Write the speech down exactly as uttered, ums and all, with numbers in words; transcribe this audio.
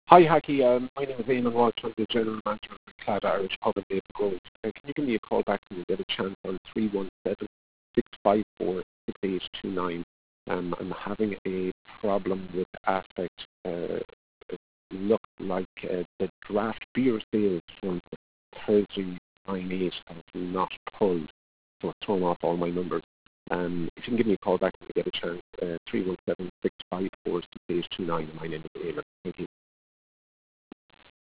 Hi, Haki. Um, my name is Eamon Walsh. I'm the General Manager of the Clad Irish Pub in Maple Grove. Uh, can you give me a call back when you get a chance on three one seven, six five four, six eight two nine? Um, I'm having a problem with Aspect. Uh, it looks like uh, the draft beer sales from Thursday nine eight have not pulled, so it's thrown off all my numbers. Um, if you can give me a call back when you get a chance, uh, three one seven, six five four, six eight two nine. My name is Eamon. Thank you.